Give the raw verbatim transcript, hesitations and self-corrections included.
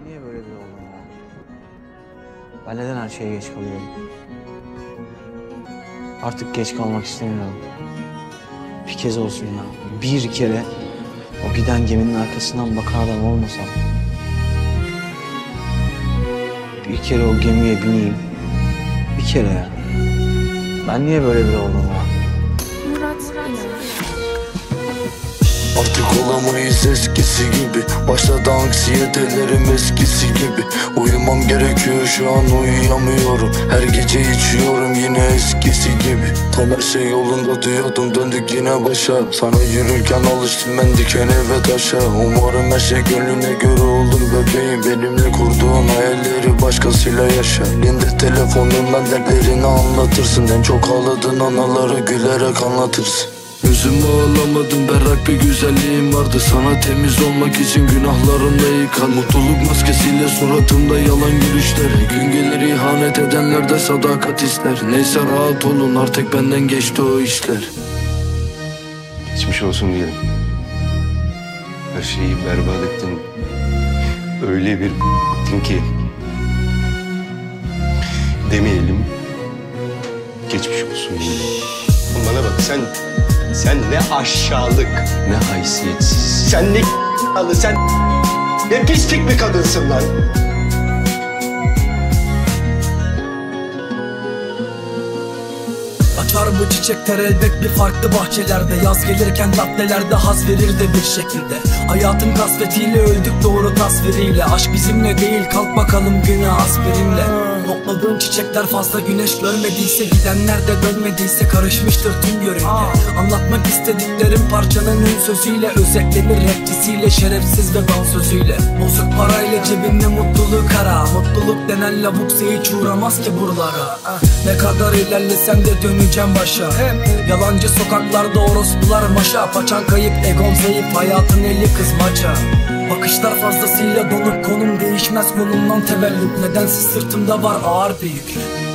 Ben niye böyle bir oldum ya? Ben neden her şeye geç kalıyorum? Artık geç kalmak istemiyorum. Bir kez olsun ya. Bir kere o giden geminin arkasından bakan adam olmasam. Bir kere o gemiye bineyim. Bir kere ya. Ben niye böyle bir oldum ya? Murat İnan. Artık olamayız eskisi gibi. Başladı anksiyetelerim eskisi gibi. Uyumam gerekiyor, şu an uyuyamıyorum. Her gece içiyorum yine eskisi gibi. Tam her şey yolunda diyordum, döndük yine başa. Sana yürürken alıştım ben dikene ve taşa. Umarım her şey gönlüne göre olur bebeğim. Benimle kurduğun hayalleri başkasıyla yaşa. Elinde telefonundan dertlerini anlatırsın. En çok ağladığın anaları gülerek anlatırsın. Yüzümü ağlamadım, berrak bir güzelliğim vardı. Sana temiz olmak için günahlarımla yıkan. Mutluluk maskesiyle suratımda yalan gülüşler. Gün gelir ihanet edenler de sadakat ister. Neyse rahat olun, artık benden geçti o işler. Geçmiş olsun diyelim. Her şeyi berbat ettin. Öyle bir ettin ki. Demeyelim. Geçmiş olsun diyelim. Bana bak sen... Sen ne aşağılık, ne haysiyetsiz. Sen ne alı, sen ne pislik bir kadınsın lan. Açar bu çiçekler elbet bir farklı bahçelerde. Yaz gelirken caddelerde haz verir de bir şekilde. Hayatın kasvetiyle öldük doğru tasviriyle. Aşk bizimle değil, kalk bakalım güne aspirinle. Topladığın çiçekler fazla güneş görmediyse, gidenler de dönmediyse karışmıştır tüm yörünge. Anlatmak istediklerim parçanın ün sözüyle, özetlenir rapçisiyle, şerefsiz ve dansözüyle. Bozuk parayla cebinde mutluluk ara. Mutluluk denen lavuksa hiç uğramaz ki buralara. Ne kadar ilerlesem de döneceğim başa. Yalancı sokaklarda orospular maşa. Paçan kayıp, egon zayıf, hayatın eli kızmaca. Bakışlar fazlasıyla donuk, konum değişmez konumdan tevellüt. Nedense sırtımda var ağır bir yük.